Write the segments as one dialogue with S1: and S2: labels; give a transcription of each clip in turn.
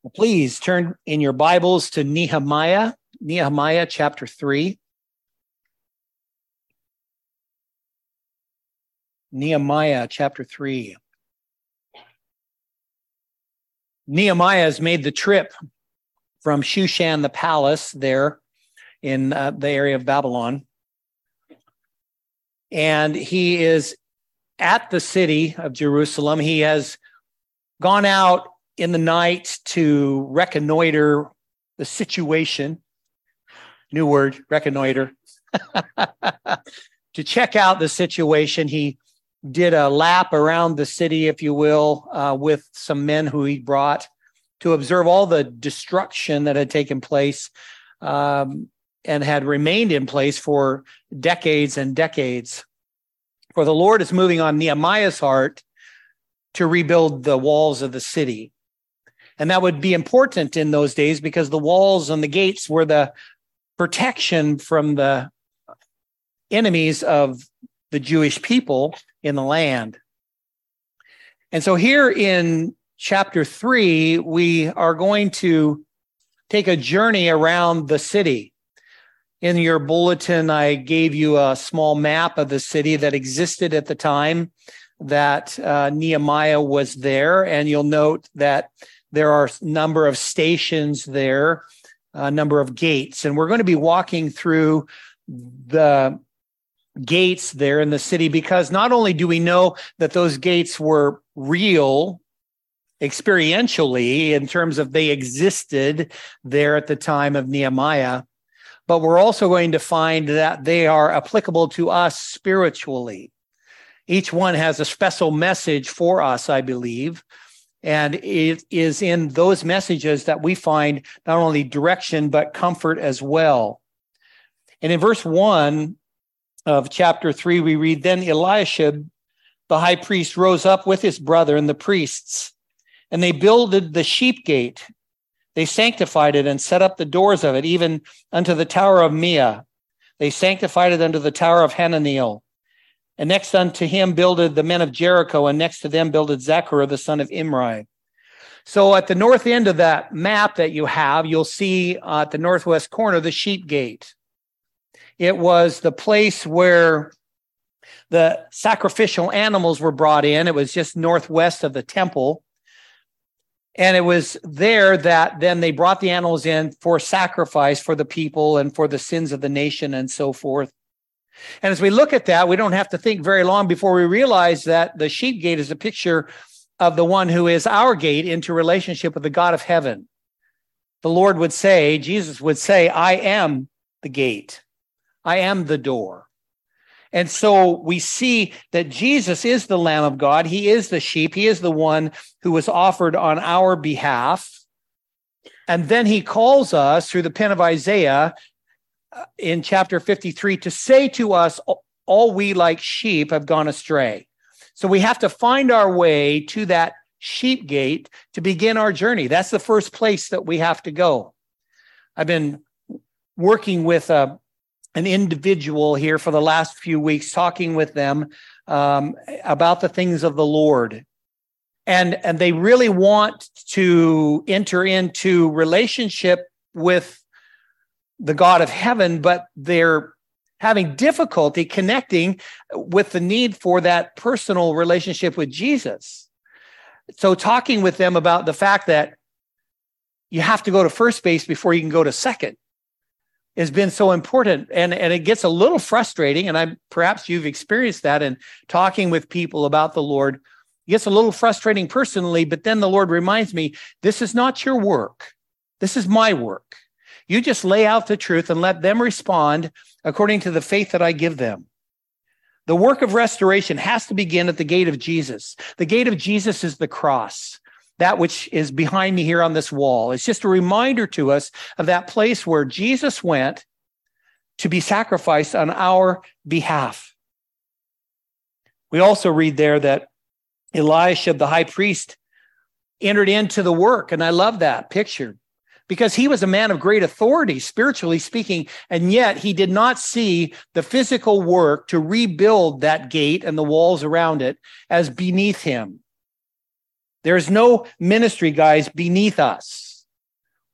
S1: Please turn in your Bibles to Nehemiah chapter 3. Nehemiah chapter 3. Nehemiah has made the trip from Shushan, the palace there in the area of Babylon. And he is at the city of Jerusalem. He has gone out in the night to reconnoiter the situation. New word, reconnoiter. To check out the situation. He did a lap around the city, if you will, with some men who he brought to observe all the destruction that had taken place and had remained in place for decades and decades. For the Lord is moving on Nehemiah's heart to rebuild the walls of the city. And that would be important in those days because the walls and the gates were the protection from the enemies of the Jewish people in the land. And so here in chapter 3, we are going to take a journey around the city. In your bulletin, I gave you a small map of the city that existed at the time that Nehemiah was there. And you'll note that there are a number of stations there, a number of gates. And we're going to be walking through the gates there in the city because not only do we know that those gates were real experientially in terms of they existed there at the time of Nehemiah, but we're also going to find that they are applicable to us spiritually. Each one has a special message for us, I believe. And it is in those messages that we find not only direction, but comfort as well. And in verse 1 of chapter 3, we read, Then Eliashib, the high priest, rose up with his brother and the priests, and they builded the sheep gate. They sanctified it and set up the doors of it, even unto the tower of Meah. They sanctified it unto the tower of Hananiel. And next unto him builded the men of Jericho, and next to them builded Zechariah, the son of Imri. So at the north end of that map that you have, you'll see at the northwest corner, the sheep gate. It was the place where the sacrificial animals were brought in. It was just northwest of the temple. And it was there that then they brought the animals in for sacrifice for the people and for the sins of the nation and so forth. And as we look at that, we don't have to think very long before we realize that the sheep gate is a picture of the one who is our gate into relationship with the God of heaven. The Lord would say, Jesus would say, I am the gate. I am the door. And so we see that Jesus is the Lamb of God. He is the sheep. He is the one who was offered on our behalf. And then he calls us through the pen of Isaiah in chapter 53 to say to us, all we like sheep have gone astray. So we have to find our way to that sheep gate to begin our journey. That's the first place that we have to go. I've been working with an individual here for the last few weeks, talking with them about the things of the Lord. And they really want to enter into relationship with the God of heaven, but they're having difficulty connecting with the need for that personal relationship with Jesus. So talking with them about the fact that you have to go to first base before you can go to second has been so important. And it gets a little frustrating, and perhaps you've experienced that in talking with people about the Lord. It gets a little frustrating personally, but then the Lord reminds me, this is not your work. This is my work. You just lay out the truth and let them respond according to the faith that I give them. The work of restoration has to begin at the gate of Jesus. The gate of Jesus is the cross, that which is behind me here on this wall. It's just a reminder to us of that place where Jesus went to be sacrificed on our behalf. We also read there that Eliashib, the high priest, entered into the work, and I love that picture, because he was a man of great authority, spiritually speaking, and yet he did not see the physical work to rebuild that gate and the walls around it as beneath him. There's no ministry, guys, beneath us.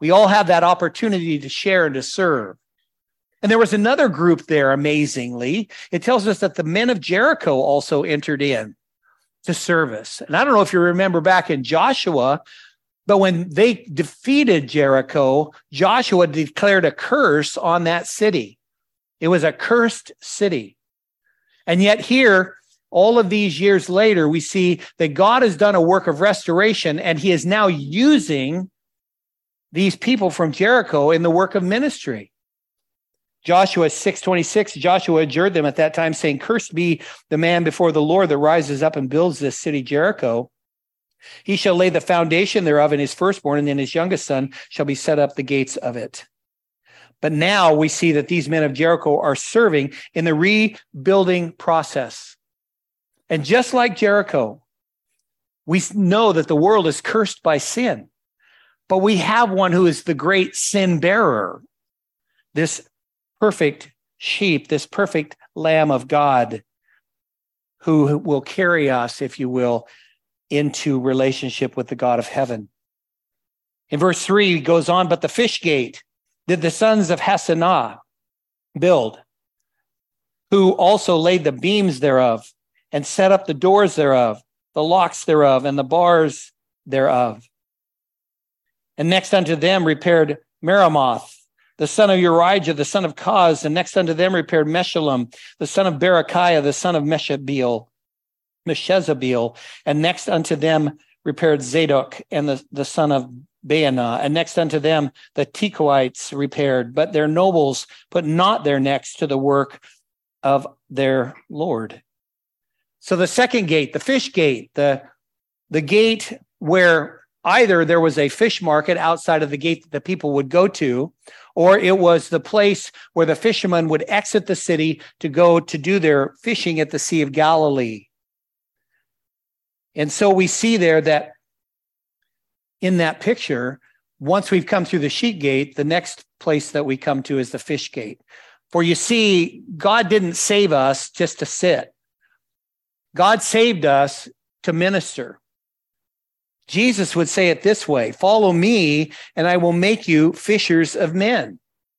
S1: We all have that opportunity to share and to serve. And there was another group there, amazingly. It tells us that the men of Jericho also entered in to service. And I don't know if you remember back in Joshua, but when they defeated Jericho, Joshua declared a curse on that city. It was a cursed city. And yet here, all of these years later, we see that God has done a work of restoration, and he is now using these people from Jericho in the work of ministry. Joshua 6:26, Joshua adjured them at that time, saying, "Cursed be the man before the Lord that rises up and builds this city Jericho. He shall lay the foundation thereof in his firstborn, and then his youngest son shall be set up the gates of it." But now we see that these men of Jericho are serving in the rebuilding process. And just like Jericho, we know that the world is cursed by sin. But we have one who is the great sin bearer, this perfect sheep, this perfect Lamb of God, who will carry us, if you will, into relationship with the God of heaven. In verse 3, he goes on, "But the fish gate did the sons of Hassenaah build, who also laid the beams thereof, and set up the doors thereof, the locks thereof, and the bars thereof. And next unto them repaired Meremoth, the son of Urijah, the son of Koz, and next unto them repaired Meshullam, the son of Berechiah, the son of Meshezabeel, and next unto them repaired Zadok, and the son of Baanah, and next unto them the Tekoites repaired, but their nobles put not their necks to the work of their Lord." So the second gate, the fish gate, the gate where either there was a fish market outside of the gate that the people would go to, or it was the place where the fishermen would exit the city to go to do their fishing at the Sea of Galilee. And so we see there that in that picture, once we've come through the sheep gate, the next place that we come to is the fish gate. For you see, God didn't save us just to sit. God saved us to minister. Jesus would say it this way, "Follow me, and I will make you fishers of men."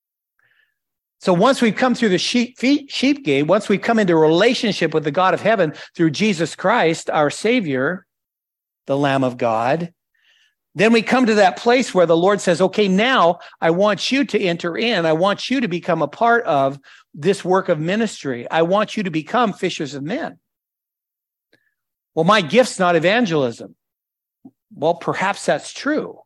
S1: So once we've come through the sheep gate, once we've come into a relationship with the God of heaven through Jesus Christ, our Savior, the Lamb of God, then we come to that place where the Lord says, "Okay, now I want you to enter in. I want you to become a part of this work of ministry. I want you to become fishers of men." Well, my gift's not evangelism. Well, perhaps that's true,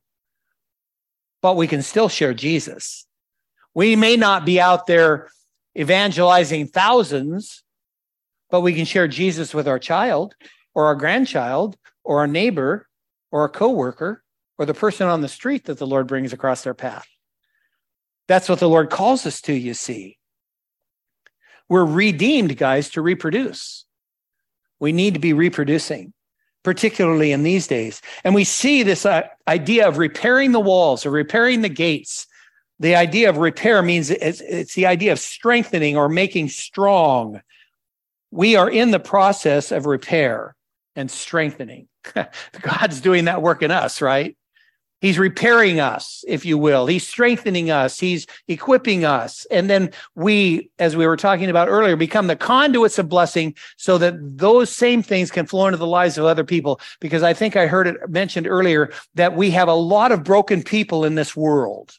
S1: but we can still share Jesus. We may not be out there evangelizing thousands, but we can share Jesus with our child or our grandchild or our neighbor or a coworker or the person on the street that the Lord brings across their path. That's what the Lord calls us to, you see. We're redeemed, guys, to reproduce. We need to be reproducing, particularly in these days. And we see this idea of repairing the walls or repairing the gates. The idea of repair means it's the idea of strengthening or making strong. We are in the process of repair and strengthening. God's doing that work in us, right? He's repairing us, if you will. He's strengthening us. He's equipping us. And then we, as we were talking about earlier, become the conduits of blessing so that those same things can flow into the lives of other people. Because I think I heard it mentioned earlier that we have a lot of broken people in this world.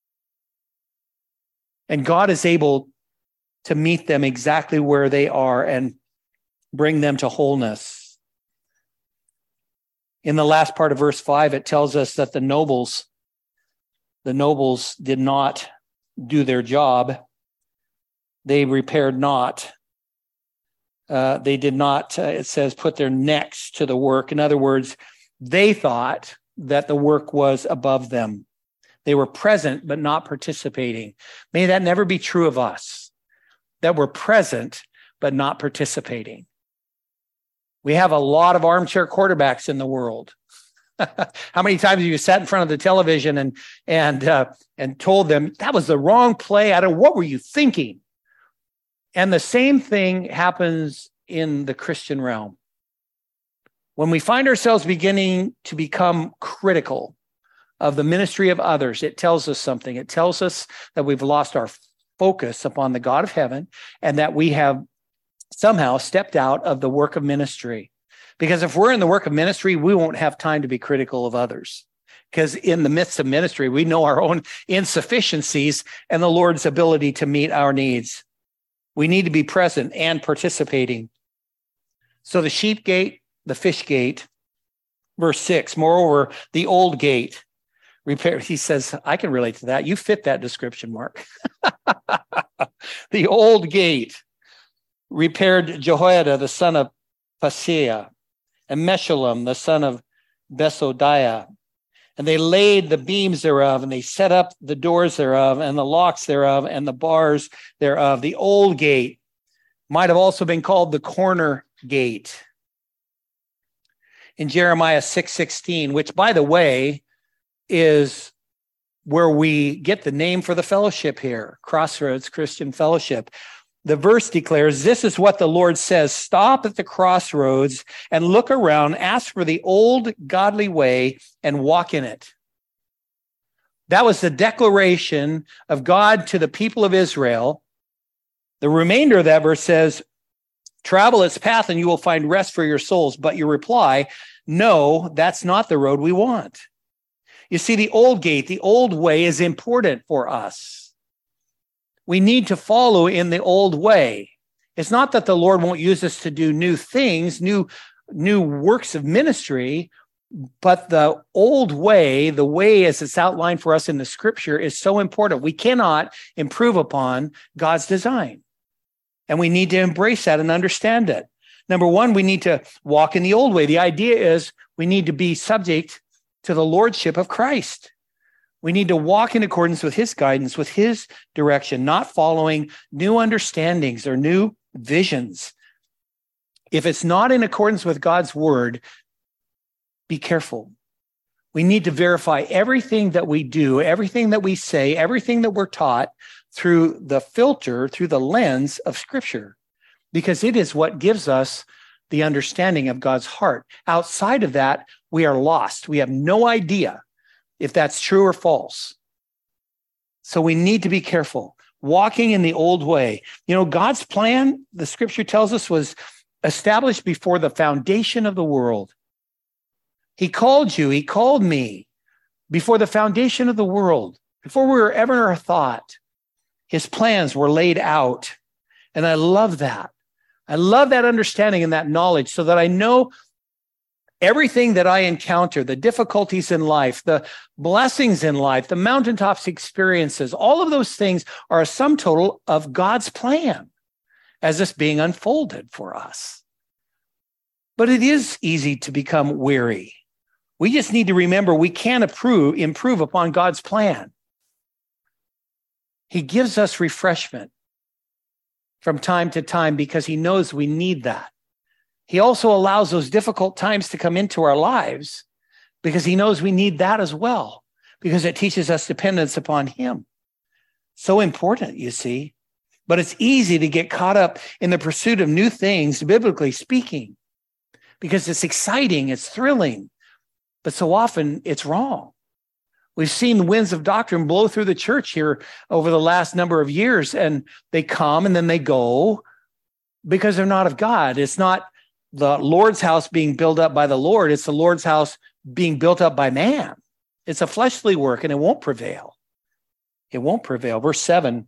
S1: And God is able to meet them exactly where they are and bring them to wholeness. In the last part of verse 5, it tells us that the nobles did not do their job. They repaired not. They did not, it says, put their necks to the work. In other words, they thought that the work was above them. They were present, but not participating. May that never be true of us, that we're present, but not participating. We have a lot of armchair quarterbacks in the world. How many times have you sat in front of the television and told them that was the wrong play? What were you thinking? And the same thing happens in the Christian realm. When we find ourselves beginning to become critical of the ministry of others, it tells us something. It tells us that we've lost our focus upon the God of heaven and that we have somehow stepped out of the work of ministry. Because if we're in the work of ministry, we won't have time to be critical of others. Because in the midst of ministry, we know our own insufficiencies and the Lord's ability to meet our needs. We need to be present and participating. So the sheep gate, the fish gate, verse 6, moreover, the old gate, repair. He says, I can relate to that. You fit that description, Mark. The old gate repaired Jehoiada, the son of Paseah, and Meshullam, the son of Besodiah. And they laid the beams thereof, and they set up the doors thereof, and the locks thereof, and the bars thereof. The old gate might have also been called the corner gate. In Jeremiah 6:16, which, by the way, is where we get the name for the fellowship here, Crossroads Christian Fellowship. The verse declares, this is what the Lord says, stop at the crossroads and look around, ask for the old godly way and walk in it. That was the declaration of God to the people of Israel. The remainder of that verse says, travel its path and you will find rest for your souls. But you reply, no, that's not the road we want. You see, the old gate, the old way is important for us. We need to follow in the old way. It's not that the Lord won't use us to do new things, new works of ministry, but the old way, the way as it's outlined for us in the scripture, is so important. We cannot improve upon God's design. And we need to embrace that and understand it. Number one, we need to walk in the old way. The idea is we need to be subject to the lordship of Christ. We need to walk in accordance with his guidance, with his direction, not following new understandings or new visions. If it's not in accordance with God's word, be careful. We need to verify everything that we do, everything that we say, everything that we're taught through the filter, through the lens of Scripture, because it is what gives us the understanding of God's heart. Outside of that, we are lost. We have no idea if that's true or false. So we need to be careful. Walking in the old way. You know, God's plan, the scripture tells us, was established before the foundation of the world. He called you, he called me before the foundation of the world, before we were ever a thought. His plans were laid out. And I love that. I love that understanding and that knowledge so that I know everything that I encounter, the difficulties in life, the blessings in life, the mountaintops experiences, all of those things are a sum total of God's plan as it's being unfolded for us. But it is easy to become weary. We just need to remember we can't improve upon God's plan. He gives us refreshment from time to time because he knows we need that. He also allows those difficult times to come into our lives because he knows we need that as well, because it teaches us dependence upon him. So important, you see. But it's easy to get caught up in the pursuit of new things, biblically speaking, because it's exciting, it's thrilling, but so often it's wrong. We've seen the winds of doctrine blow through the church here over the last number of years, and they come and then they go because they're not of God. It's not the Lord's house being built up by the Lord. It's the Lord's house being built up by man. It's a fleshly work, and it won't prevail. It won't prevail. Verse 7,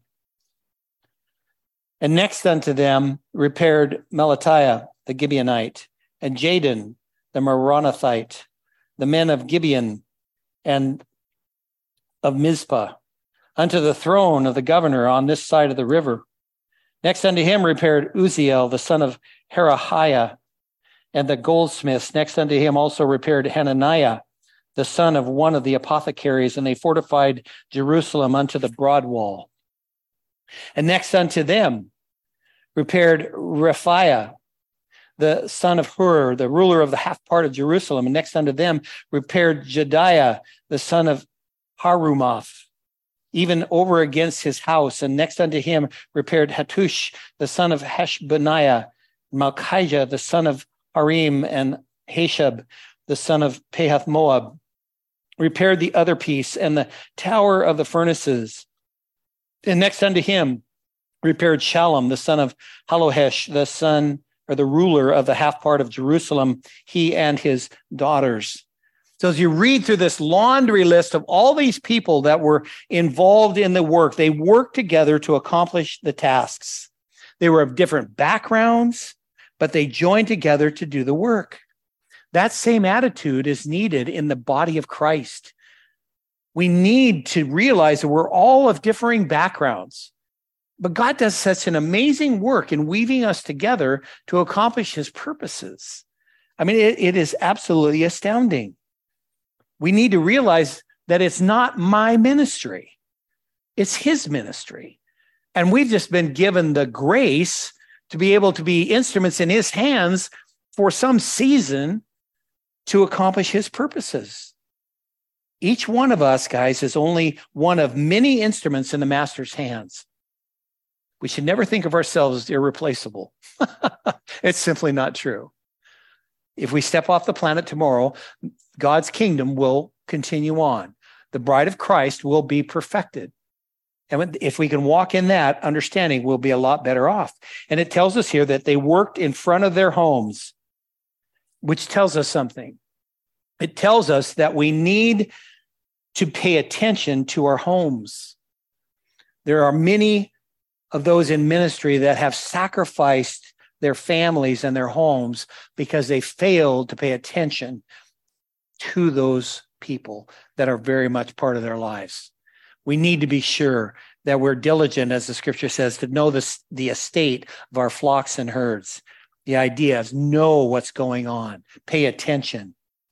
S1: and next unto them repaired Melatiah the Gibeonite, and Jadon the Meronothite, the men of Gibeon and of Mizpah, unto the throne of the governor on this side of the river. Next unto him repaired Uzziel, the son of Herahiah, and the goldsmiths. Next unto him also repaired Hananiah, the son of one of the apothecaries, and they fortified Jerusalem unto the broad wall. And next unto them repaired Rephaiah, the son of Hur, the ruler of the half part of Jerusalem. And next unto them repaired Jediah, the son of Harumath, even over against his house. And next unto him repaired Hattush, the son of Hashbaniah, Malchijah, the son of Harim, and Hashab, the son of Pahath Moab. repaired the other piece and the tower of the furnaces. And next unto him repaired Shallum, the son of Halohesh, the son or the ruler of the half part of Jerusalem, he and his daughters. So as you read through this laundry list of all these people that were involved in the work, they worked together to accomplish the tasks. They were of different backgrounds, but they joined together to do the work. That same attitude is needed in the body of Christ. We need to realize that we're all of differing backgrounds, but God does such an amazing work in weaving us together to accomplish his purposes. I mean, it is absolutely astounding. We need to realize that it's not my ministry. It's his ministry. And we've just been given the grace to be able to be instruments in his hands for some season to accomplish his purposes. Each one of us, guys, is only one of many instruments in the master's hands. We should never think of ourselves as irreplaceable. It's simply not true. If we step off the planet tomorrow, God's kingdom will continue on. The bride of Christ will be perfected. And if we can walk in that understanding, we'll be a lot better off. And it tells us here that they worked in front of their homes, which tells us something. It tells us that we need to pay attention to our homes. There are many of those in ministry that have sacrificed their families and their homes because they failed to pay attention to those people that are very much part of their lives. We need to be sure that we're diligent, as the scripture says, to know the estate of our flocks and herds. The idea is know what's going on, pay attention.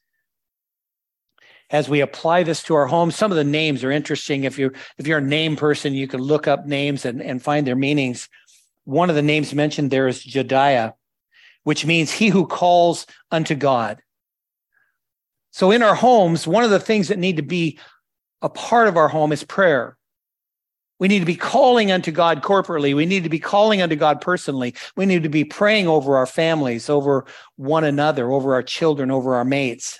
S1: As we apply this to our homes, some of the names are interesting. If you're a name person, you can look up names and find their meanings. One of the names mentioned there is Jediah, which means he who calls unto God. So in our homes, one of the things that need to be a part of our home is prayer. We need to be calling unto God corporately. We need to be calling unto God personally. We need to be praying over our families, over one another, over our children, over our mates.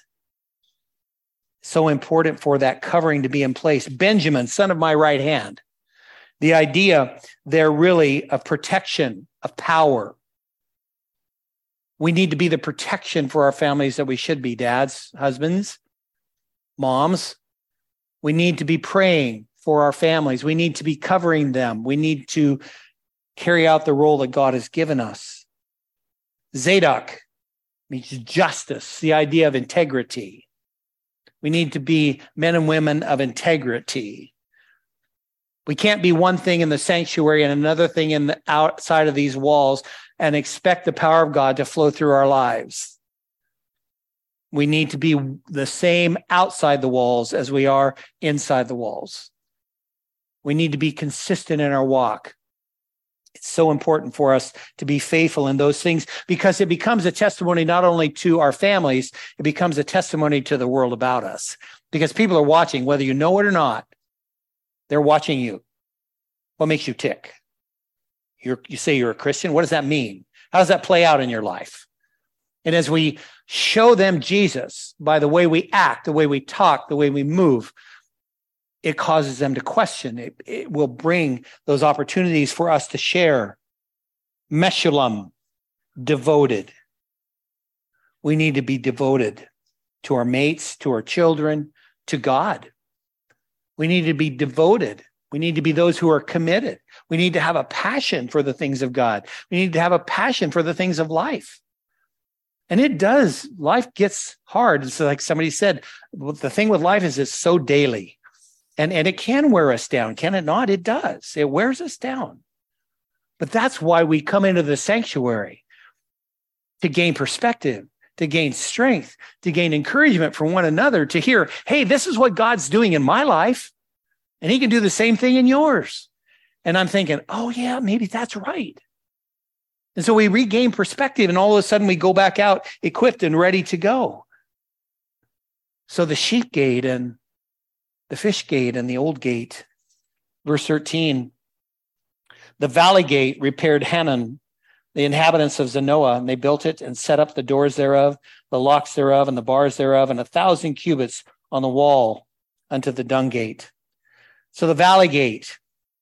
S1: So important for that covering to be in place. Benjamin, son of my right hand. The idea there really of protection, of power. We need to be the protection for our families that we should be, dads, husbands, moms. We need to be praying for our families. We need to be covering them. We need to carry out the role that God has given us. Zadok means justice, the idea of integrity. We need to be men and women of integrity. We can't be one thing in the sanctuary and another thing in the outside of these walls and expect the power of God to flow through our lives. We need to be the same outside the walls as we are inside the walls. We need to be consistent in our walk. It's so important for us to be faithful in those things because it becomes a testimony not only to our families, it becomes a testimony to the world about us. Because people are watching, whether you know it or not, they're watching you. What makes you tick? You say you're a Christian. What does that mean? How does that play out in your life? And as we show them Jesus by the way we act, the way we talk, the way we move, it causes them to question. It will bring those opportunities for us to share. Meshullam, devoted. We need to be devoted to our mates, to our children, to God. We need to be devoted. We need to be those who are committed. We need to have a passion for the things of God. We need to have a passion for the things of life. And it does. Life gets hard. It's like somebody said, the thing with life is it's so daily. And it can wear us down, can it not? It does. It wears us down. But that's why we come into the sanctuary, to gain perspective, to gain strength, to gain encouragement from one another, to hear, hey, this is what God's doing in my life, and he can do the same thing in yours. And I'm thinking, oh, yeah, maybe that's right. And so we regain perspective, and all of a sudden we go back out equipped and ready to go. So the sheep gate and the fish gate and the old gate. Verse 13, the valley gate repaired Hanun, the inhabitants of Zanoah, and they built it and set up the doors thereof, the locks thereof, and the bars thereof, and 1,000 cubits on the wall unto the dung gate. So the valley gate.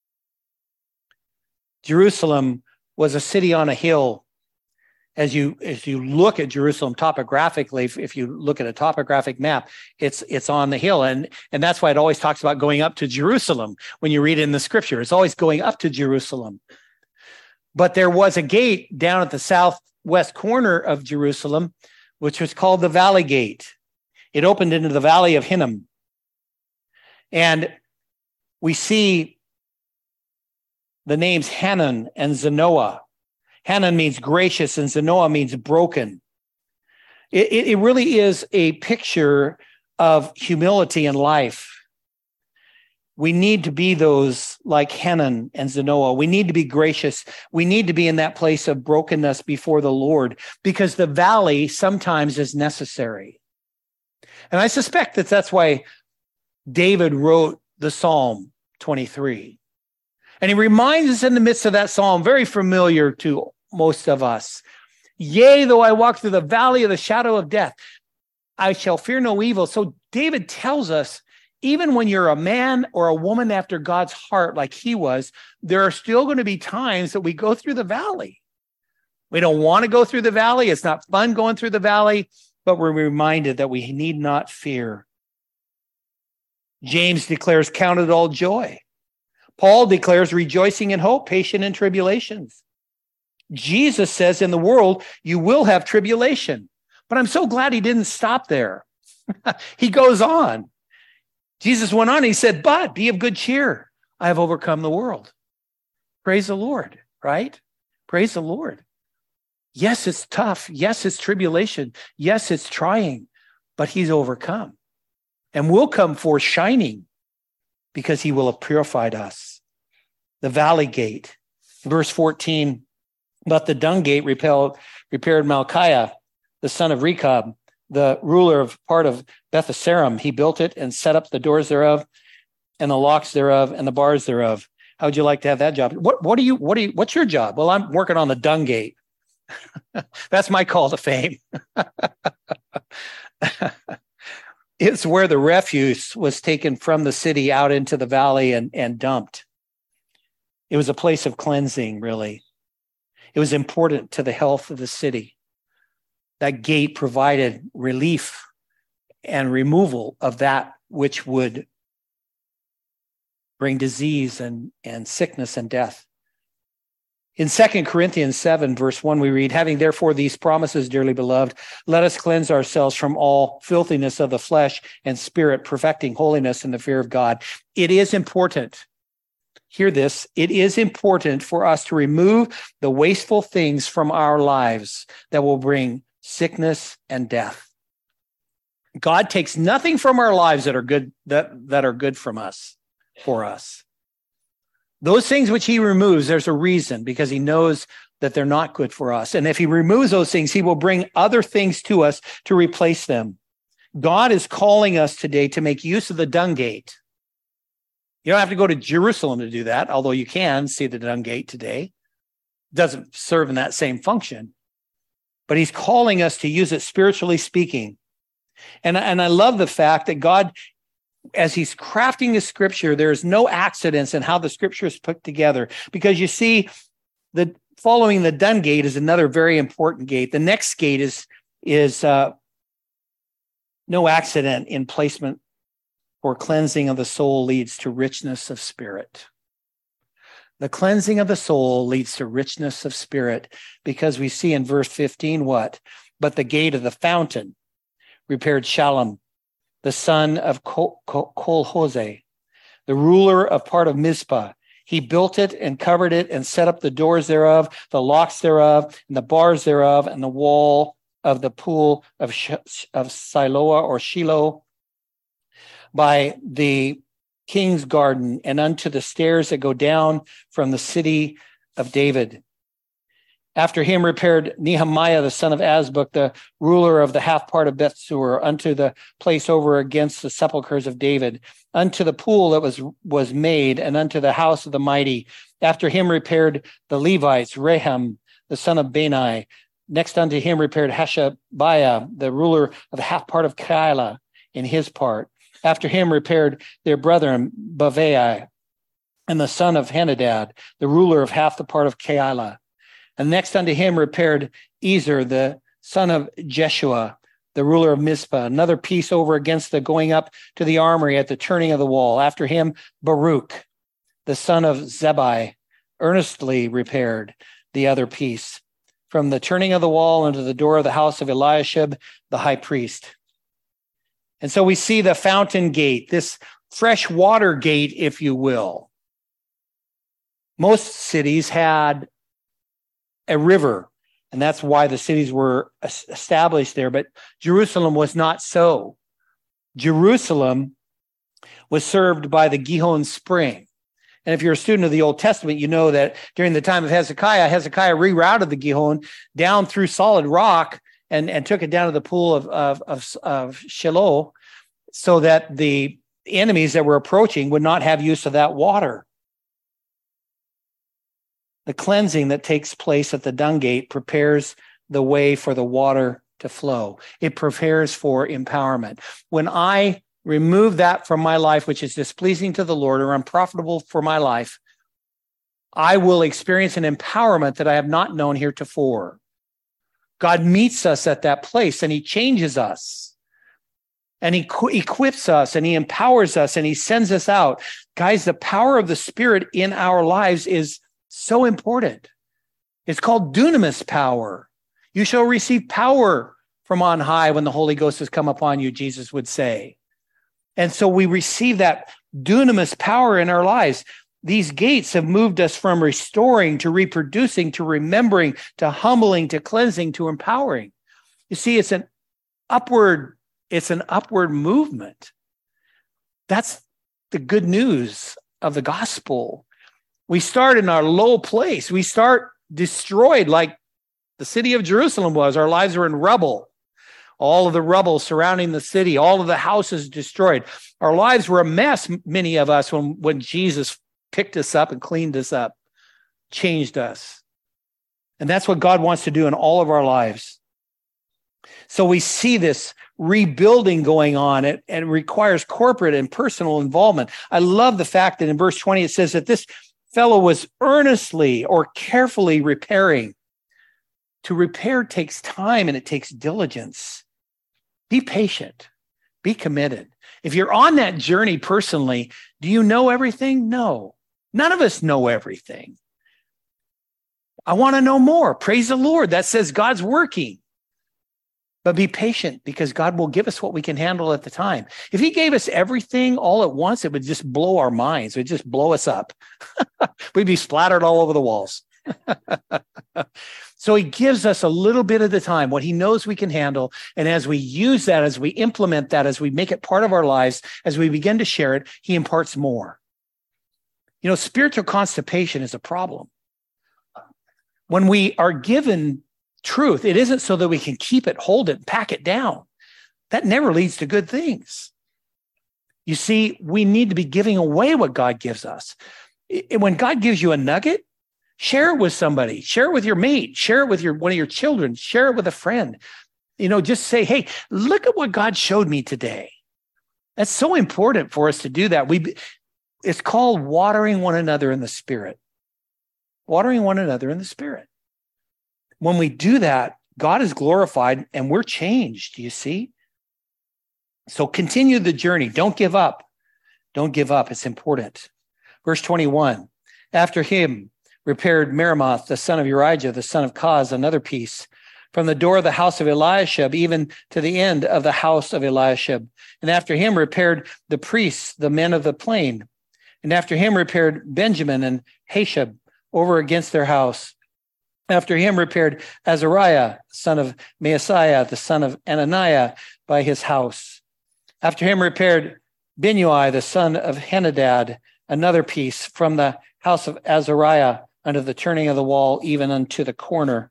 S1: Jerusalem was a city on a hill. As you look at Jerusalem topographically, if you look at a topographic map, it's on the hill. And that's why it always talks about going up to Jerusalem. When you read it in the scripture, it's always going up to Jerusalem. But there was a gate down at the southwest corner of Jerusalem, which was called the Valley Gate. It opened into the Valley of Hinnom. And we see the names Hanun and Zanoah. Hanun means gracious and Zanoah means broken. It really is a picture of humility in life. We need to be those like Hanun and Zanoah. We need to be gracious. We need to be in that place of brokenness before the Lord, because the valley sometimes is necessary. And I suspect that that's why David wrote the Psalm 23. And he reminds us in the midst of that psalm, very familiar to most of us, yea, though I walk through the valley of the shadow of death, I shall fear no evil. So David tells us, even when you're a man or a woman after God's heart, like he was, there are still going to be times that we go through the valley. We don't want to go through the valley. It's not fun going through the valley, but we're reminded that we need not fear. James declares, count it all joy. Paul declares, rejoicing in hope, patient in tribulations. Jesus says, in the world, you will have tribulation. But I'm so glad he didn't stop there. He goes on. Jesus went on, he said, but be of good cheer. I have overcome the world. Praise the Lord, right? Praise the Lord. Yes, it's tough. Yes, it's tribulation. Yes, it's trying, but he's overcome. And we'll come forth shining because he will have purified us. The valley gate, verse 14, but the dung gate repaired Malchiah, the son of Rechab, the ruler of part of Beth-Saram. He built it and set up the doors thereof and the locks thereof and the bars thereof. How would you like to have that job? What's your job? Well, I'm working on the dung gate. That's my call to fame. It's where the refuse was taken from the city out into the valley and dumped. It was a place of cleansing, really. It was important to the health of the city. That gate provided relief and removal of that which would bring disease and sickness and death. In 2 Corinthians 7, verse 1, we read, having therefore these promises, dearly beloved, let us cleanse ourselves from all filthiness of the flesh and spirit, perfecting holiness in the fear of God. It is important. Hear this. It is important for us to remove the wasteful things from our lives that will bring sickness and death. God takes nothing from our lives that are good, that are good from us, for us. Those things which he removes, there's a reason, because he knows that they're not good for us. And if he removes those things, he will bring other things to us to replace them. God is calling us today to make use of the dung gate. You don't have to go to Jerusalem to do that, although you can see the dung gate today. It doesn't serve in that same function. But he's calling us to use it spiritually speaking. And I love the fact that God, as he's crafting the scripture, there's no accidents in how the scripture is put together. Because you see, the following the dung gate is another very important gate. The next gate is no accident in placement, for cleansing of the soul leads to richness of spirit. The cleansing of the soul leads to richness of spirit, because we see in verse 15 what? But the gate of the fountain repaired Shallum, the son of Kol-Hoseh, the ruler of part of Mizpah. He built it and covered it and set up the doors thereof, the locks thereof, and the bars thereof, and the wall of the pool of Siloah or Shiloh by the king's garden, and unto the stairs that go down from the city of David. After him repaired Nehemiah, the son of Azbuk, the ruler of the half part of Bethsur, unto the place over against the sepulchres of David, unto the pool that was made, and unto the house of the mighty. After him repaired the Levites, Rehem, the son of Bani. Next unto him repaired Hashabiah, the ruler of the half part of Keilah, in his part. After him repaired their brethren Bavai, and the son of Henadad, the ruler of half the part of Keilah. And next unto him repaired Ezer, the son of Jeshua, the ruler of Mizpah, another piece over against the going up to the armory at the turning of the wall. After him, Baruch, the son of Zebai, earnestly repaired the other piece from the turning of the wall unto the door of the house of Eliashib, the high priest. And so we see the fountain gate, this fresh water gate, if you will. Most cities had a river, and that's why the cities were established there. But Jerusalem was not so. Jerusalem was served by the Gihon Spring. And if you're a student of the Old Testament, you know that during the time of Hezekiah rerouted the Gihon down through solid rock and took it down to the pool of Shiloh, so that the enemies that were approaching would not have use of that water. The cleansing that takes place at the dung gate prepares the way for the water to flow. It prepares for empowerment. When I remove that from my life, which is displeasing to the Lord or unprofitable for my life, I will experience an empowerment that I have not known heretofore. God meets us at that place, and he changes us, and he equips us, and he empowers us, and he sends us out. Guys, the power of the Spirit in our lives is so important. It's called dunamis power. You shall receive power from on high when the Holy Ghost has come upon you, Jesus would say. And so we receive that dunamis power in our lives. These gates have moved us from restoring to reproducing to remembering to humbling to cleansing to empowering. You see, it's an upward movement. That's the good news of the gospel. We start in our low place. We start destroyed like the city of Jerusalem was. Our lives are in rubble. All of the rubble surrounding the city, all of the houses destroyed. Our lives were a mess, many of us, when Jesus picked us up and cleaned us up, changed us. And that's what God wants to do in all of our lives. So we see this rebuilding going on, and it requires corporate and personal involvement. I love the fact that in verse 20, it says that this fellow was earnestly or carefully repairing. To repair takes time and it takes diligence. Be patient. Be committed. If you're on that journey personally, do you know everything? No. None of us know everything. I want to know more. Praise the Lord. That says God's working. But be patient, because God will give us what we can handle at the time. If he gave us everything all at once, it would just blow our minds. It would just blow us up. We'd be splattered all over the walls. So he gives us a little bit at a time, what he knows we can handle. And as we use that, as we implement that, as we make it part of our lives, as we begin to share it, he imparts more. You know, spiritual constipation is a problem. When we are given truth, it isn't so that we can keep it, hold it, pack it down. That never leads to good things. You see, we need to be giving away what God gives us. When God gives you a nugget, share it with somebody, share it with your mate, share it with one of your children, share it with a friend. You know, just say, hey, look at what God showed me today. That's so important for us to do that. It's called watering one another in the Spirit. Watering one another in the Spirit. When we do that, God is glorified and we're changed, you see? So continue the journey. Don't give up. Don't give up. It's important. Verse 21, after him repaired Meremoth, the son of Urijah, the son of Koz, another piece, from the door of the house of Eliashib, even to the end of the house of Eliashib. And after him repaired the priests, the men of the plain. And after him repaired Benjamin and Hashab over against their house. After him repaired Azariah, son of Maaseiah, the son of Ananiah, by his house. After him repaired Binnui, the son of Henadad, another piece, from the house of Azariah unto the turning of the wall, even unto the corner.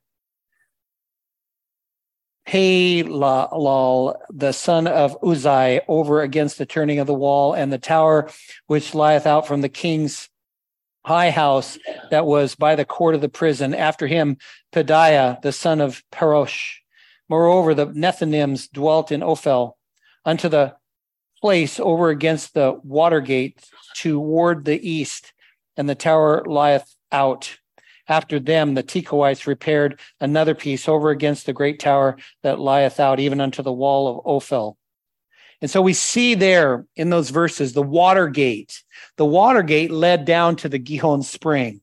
S1: Halal, the son of Uzai, over against the turning of the wall, and the tower which lieth out from the king's high house that was by the court of the prison. After him, Pedaiah, the son of Parosh. Moreover, the Nethinims dwelt in Ophel, unto the place over against the water gate toward the east, and the tower lieth out. After them, the Tekoites repaired another piece over against the great tower that lieth out, even unto the wall of Ophel. And so we see there in those verses, the water gate. The water gate led down to the Gihon spring.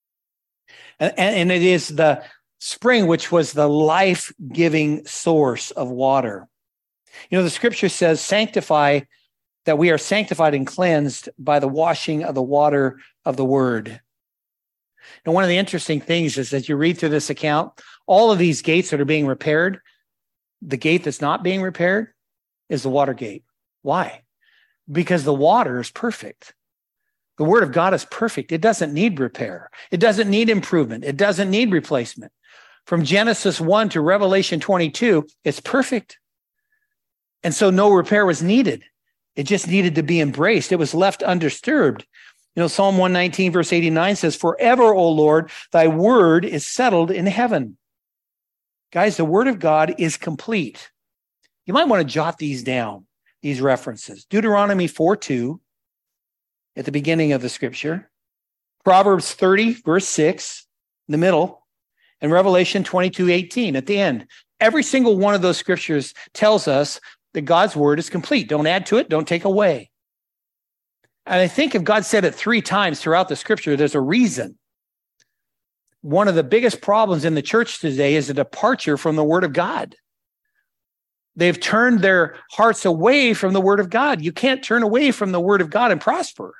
S1: And it is the spring which was the life-giving source of water. You know, the scripture says, sanctify, that we are sanctified and cleansed by the washing of the water of the word. And one of the interesting things is, as you read through this account, all of these gates that are being repaired, the gate that's not being repaired is the water gate. Why? Because the water is perfect. The word of God is perfect. It doesn't need repair. It doesn't need improvement. It doesn't need replacement. From Genesis 1 to Revelation 22, it's perfect. And so no repair was needed. It just needed to be embraced. It was left undisturbed. You know, Psalm 119, verse 89 says, forever, O Lord, thy word is settled in heaven. Guys, the word of God is complete. You might want to jot these down, these references. Deuteronomy 4:2 at the beginning of the scripture. Proverbs 30, verse 6, in the middle. And Revelation 22:18 at the end. Every single one of those scriptures tells us that God's word is complete. Don't add to it. Don't take away. And I think if God said it 3 times throughout the scripture, there's a reason. One of the biggest problems in the church today is a departure from the word of God. They've turned their hearts away from the word of God. You can't turn away from the word of God and prosper.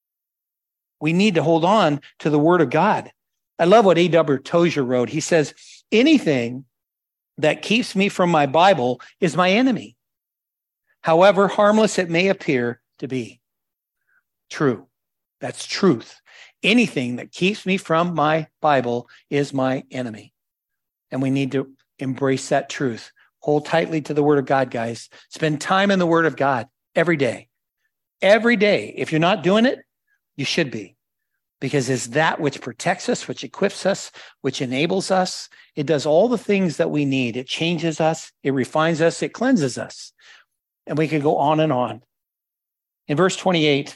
S1: We need to hold on to the word of God. I love what A.W. Tozer wrote. He says, anything that keeps me from my Bible is my enemy, however harmless it may appear to be. True. That's truth. Anything that keeps me from my Bible is my enemy. And we need to embrace that truth. Hold tightly to the word of God, guys. Spend time in the word of God every day. Every day. If you're not doing it, you should be. Because it's that which protects us, which equips us, which enables us. It does all the things that we need. It changes us. It refines us. It cleanses us. And we could go on and on. In verse 28,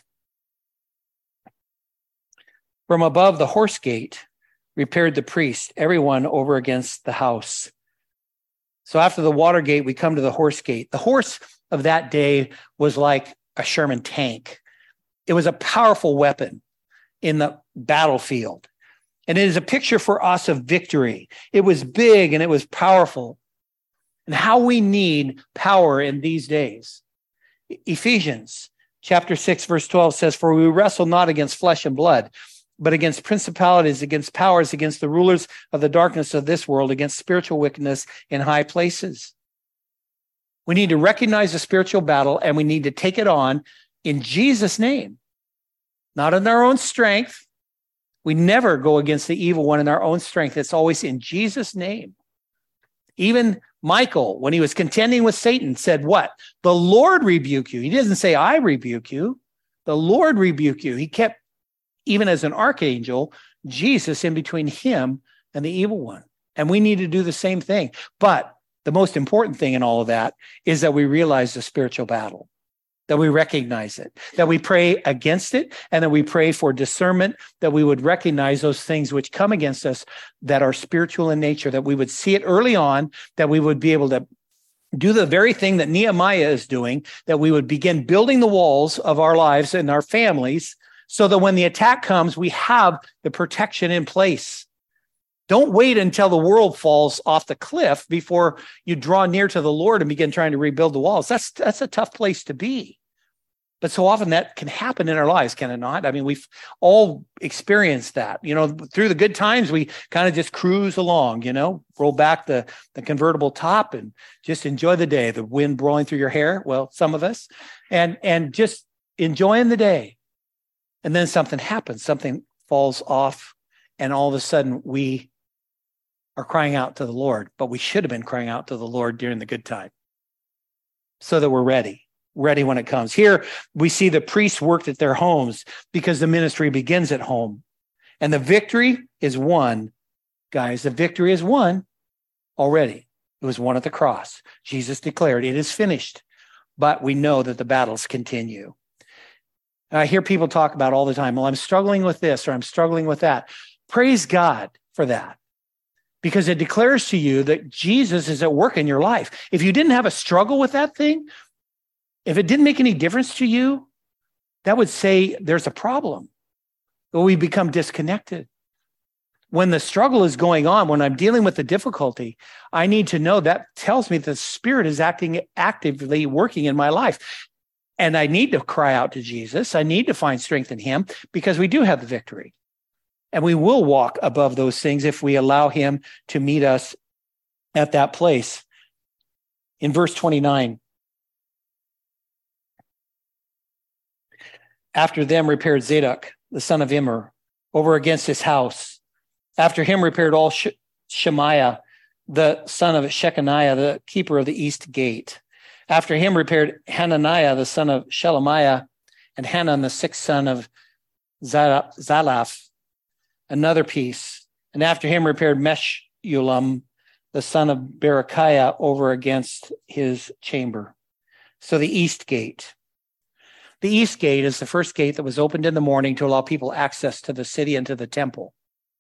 S1: from above the horse gate repaired the priest, everyone over against the house. So after the water gate, we come to the horse gate. The horse of that day was like a Sherman tank. It was a powerful weapon in the battlefield. And it is a picture for us of victory. It was big and it was powerful. And how we need power in these days. Ephesians chapter 6, verse 12 says, for we wrestle not against flesh and blood, but against principalities, against powers, against the rulers of the darkness of this world, against spiritual wickedness in high places. We need to recognize the spiritual battle, and we need to take it on in Jesus' name, not in our own strength. We never go against the evil one in our own strength. It's always in Jesus' name. Even Michael, when he was contending with Satan, said what? The Lord rebuke you. He doesn't say, I rebuke you. The Lord rebuke you. He kept, even as an archangel, Jesus in between him and the evil one. And we need to do the same thing. But the most important thing in all of that is that we realize the spiritual battle, that we recognize it, that we pray against it, and that we pray for discernment, that we would recognize those things which come against us that are spiritual in nature, that we would see it early on, that we would be able to do the very thing that Nehemiah is doing, that we would begin building the walls of our lives and our families so that when the attack comes, we have the protection in place. Don't wait until the world falls off the cliff before you draw near to the Lord and begin trying to rebuild the walls. That's a tough place to be. But so often that can happen in our lives, can it not? I mean, we've all experienced that. You know, through the good times, we kind of just cruise along, you know, roll back the convertible top and just enjoy the day, the wind blowing through your hair. Well, some of us, and just enjoying the day. And then something happens, something falls off, and all of a sudden we are crying out to the Lord, but we should have been crying out to the Lord during the good time so that we're ready when it comes. Here we see the priests worked at their homes because the ministry begins at home. And the victory is won, guys. The victory is won already. It was won at the cross. Jesus declared, it is finished. but we know that the battles continue. I hear people talk about all the time, well, I'm struggling with this or I'm struggling with that. Praise God for that, because it declares to you that Jesus is at work in your life. If you didn't have a struggle with that thing, if it didn't make any difference to you, that would say there's a problem. We become disconnected. When the struggle is going on, when I'm dealing with the difficulty, I need to know that tells me the Spirit is actively working in my life. And I need to cry out to Jesus. I need to find strength in him, because we do have the victory. And we will walk above those things if we allow him to meet us at that place. In verse 29, after them repaired Zadok, the son of Immer, over against his house. After him repaired all Shemaiah, the son of Shechaniah, the keeper of the east gate. After him repaired Hananiah, the son of Shelemiah, and Hanan, the sixth son of Zalaph, another piece. And after him repaired Meshulam, the son of Berechiah, over against his chamber. So the east gate. The east gate is the first gate that was opened in the morning to allow people access to the city and to the temple.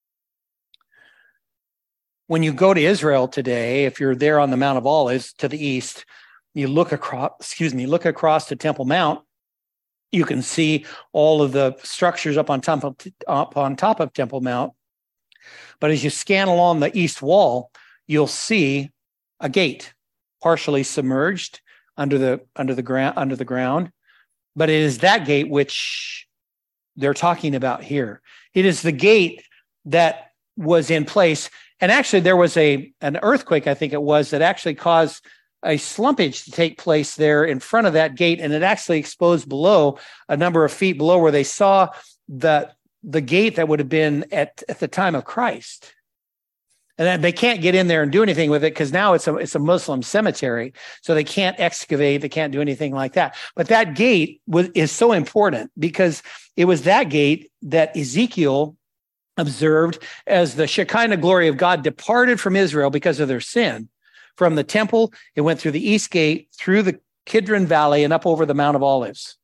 S1: When you go to Israel today, if you're there on the Mount of Olives to the east, you look across the Temple Mount, you can see all of the structures up on top of Temple Mount. But as you scan along the east wall, you'll see a gate partially submerged under the ground. But it is that gate which they're talking about here. It is the gate that was in place. And actually, there was an earthquake, I think it was, that actually caused a slumpage to take place there in front of that gate. And it actually exposed below, a number of feet below, where they saw the gate that would have been at the time of Christ. And then they can't get in there and do anything with it, because now it's a Muslim cemetery. So they can't excavate, they can't do anything like that. But that gate is so important, because it was that gate that Ezekiel observed as the Shekinah glory of God departed from Israel because of their sin. From the temple, it went through the east gate, through the Kidron Valley, and up over the Mount of Olives.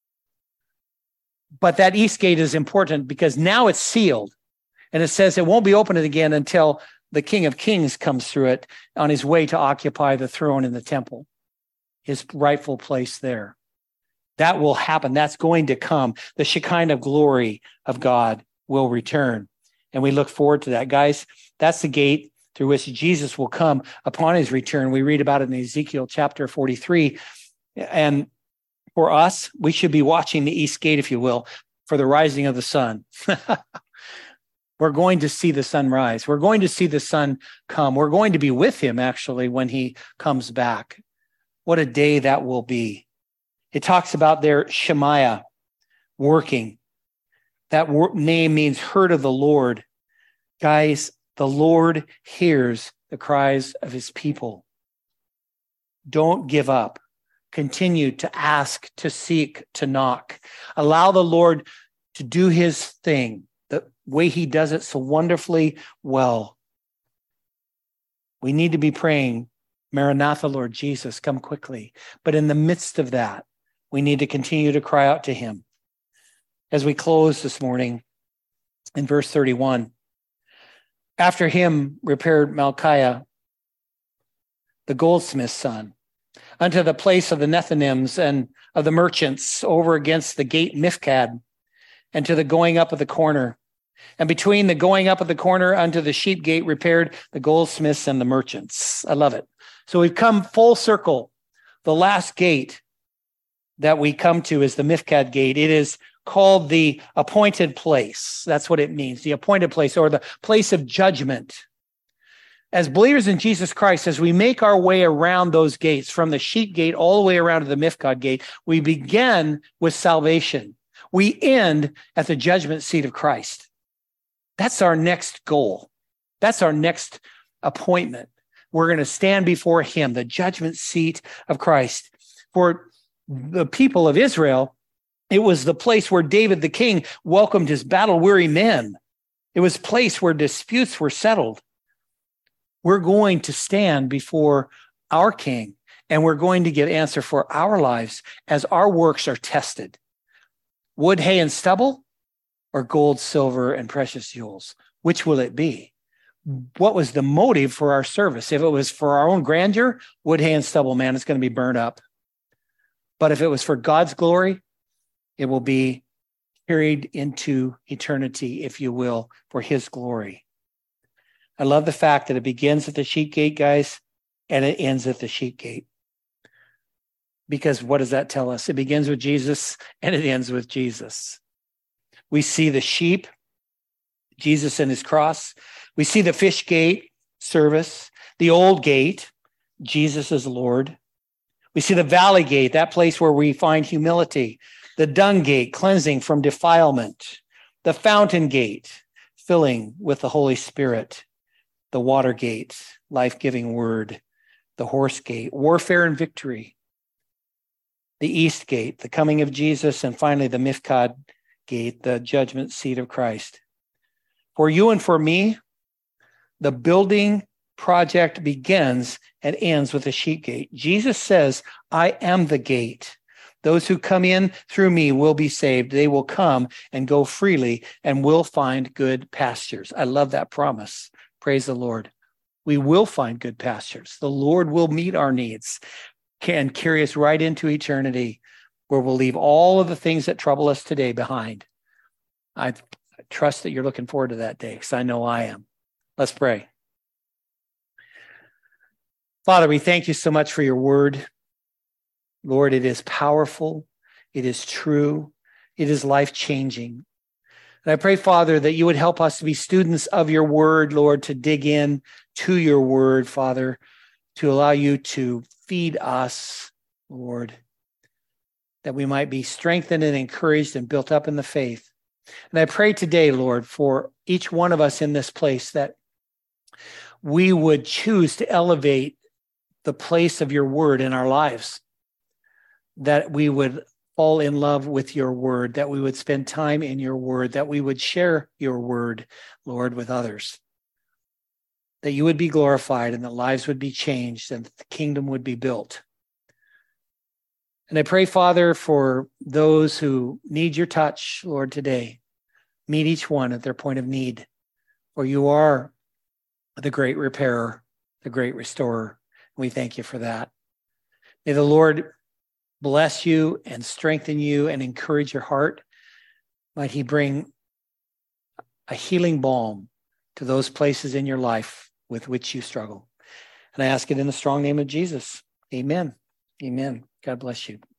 S1: But that east gate is important because now it's sealed. And it says it won't be opened again until the King of Kings comes through it on his way to occupy the throne in the temple, his rightful place there. That will happen. That's going to come. The Shekinah glory of God will return. And we look forward to that. Guys, that's the gate through which Jesus will come upon his return. We read about it in Ezekiel chapter 43. And for us, we should be watching the east gate, if you will, for the rising of the sun. We're going to see the sun rise. We're going to see the sun come. We're going to be with him, actually, when he comes back. What a day that will be. It talks about their Shemaiah working. That name means heard of the Lord. Guys, the Lord hears the cries of his people. Don't give up. Continue to ask, to seek, to knock. Allow the Lord to do his thing the way he does it so wonderfully well. We need to be praying, Maranatha, Lord Jesus, come quickly. But in the midst of that, we need to continue to cry out to him. As we close this morning, in verse 31, after him repaired Malchiah, the goldsmith's son, unto the place of the Nethinims and of the merchants over against the gate Mifkad, and to the going up of the corner. And between the going up of the corner unto the sheep gate repaired the goldsmiths and the merchants. I love it. So we've come full circle. The last gate that we come to is the Mifkad gate. It is called the appointed place. That's what it means, the appointed place, or the place of judgment. As believers in Jesus Christ, as we make our way around those gates, from the sheep gate all the way around to the Mifkad gate, we begin with salvation. We end at the judgment seat of Christ. That's our next goal. That's our next appointment. We're going to stand before him, the judgment seat of Christ. For the people of Israel, it was the place where David the king welcomed his battle-weary men. It was a place where disputes were settled. We're going to stand before our king, And we're going to get answer for our lives as our works are tested. Wood, hay, and stubble, or gold, silver, and precious jewels? Which will it be? What was the motive for our service? If it was for our own grandeur, wood, hay, and stubble, man, it's going to be burned up. But if it was for God's glory, it will be carried into eternity, if you will, for his glory. I love the fact that it begins at the sheep gate, guys, and it ends at the sheep gate. Because what does that tell us? It begins with Jesus and it ends with Jesus. We see the sheep, Jesus and his cross. We see the fish gate service, the old gate, Jesus is Lord. We see the valley gate, that place where we find humility, the dung gate, cleansing from defilement, the fountain gate, filling with the Holy Spirit, the water gate, life-giving word, the horse gate, warfare and victory, the east gate, the coming of Jesus, and finally the Mifkad gate, the judgment seat of Christ. For you and for me, the building project begins and ends with the sheep gate. Jesus says, I am the gate. Those who come in through me will be saved. They will come and go freely and will find good pastures. I love that promise. Praise the Lord. We will find good pastures. The Lord will meet our needs and carry us right into eternity, where we'll leave all of the things that trouble us today behind. I trust that you're looking forward to that day, because I know I am. Let's pray. Father, we thank you so much for your word. Lord, it is powerful. It is true. It is life-changing. And I pray, Father, that you would help us to be students of your word, Lord, to dig in to your word, Father, to allow you to feed us, Lord, that we might be strengthened and encouraged and built up in the faith. And I pray today, Lord, for each one of us in this place, that we would choose to elevate the place of your word in our lives, that we would fall in love with your word, that we would spend time in your word, that we would share your word, Lord, with others, that you would be glorified and that lives would be changed and that the kingdom would be built. And I pray, Father, for those who need your touch, Lord, today. Meet each one at their point of need, for you are the great repairer, the great restorer. We thank you for that. May the Lord bless you and strengthen you and encourage your heart. Might he bring a healing balm to those places in your life with which you struggle. And I ask it in the strong name of Jesus. Amen. Amen. God bless you.